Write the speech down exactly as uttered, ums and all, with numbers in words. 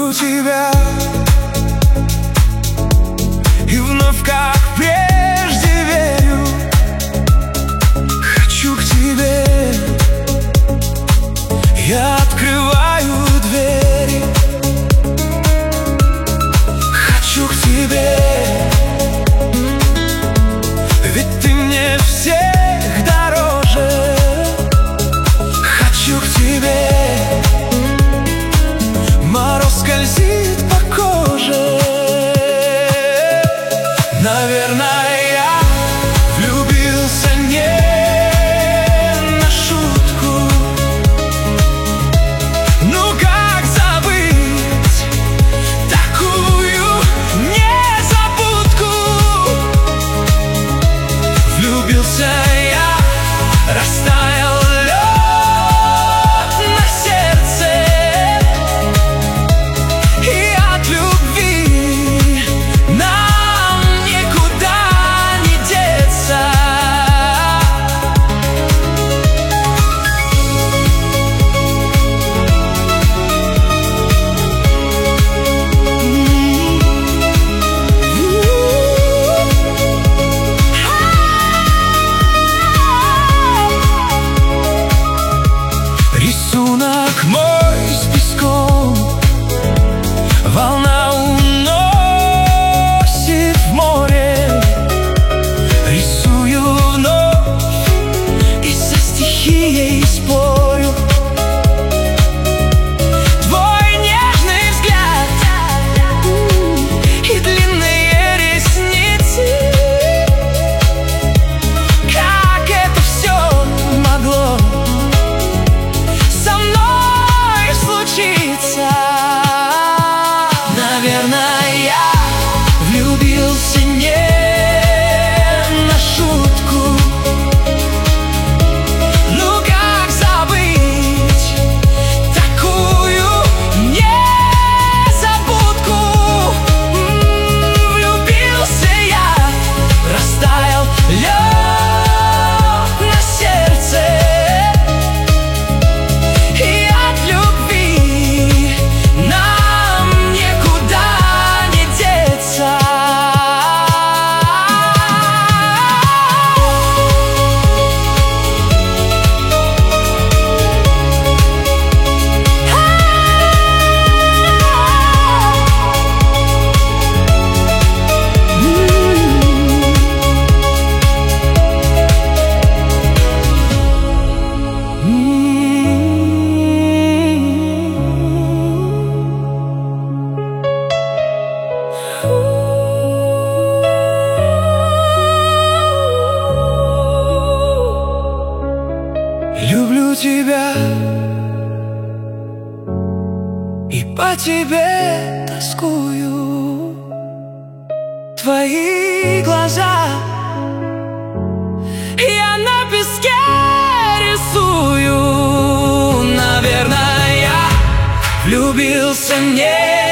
Люблю тебя и вновь, как прежде, верю. Хочу к тебе, я открываю двери. Хочу к тебе, ведь ты мне всех дороже. Хочу к тебе, мороз скользит по коже. Наверное, я влюбился не на шутку. Ну как забыть такую незабудку? Влюбился я, растаял лед на сердце, и от любви нам никуда не деться. Рисунок мой с песком волна уносит в море. Рисую вновь и со стихией спорю. Твой нежный взгляд и длинные ресницы, как это все могло со мной случиться? Наверное, я влюбился не на шутку. Ну как забыть такую незабудку? М, Влюбился я, растаял лед на сердце, и от любви нам никуда не деться. Люблю тебя и по тебе тоскую. Твои глаза я на песке рисую. Наверное, я влюбился не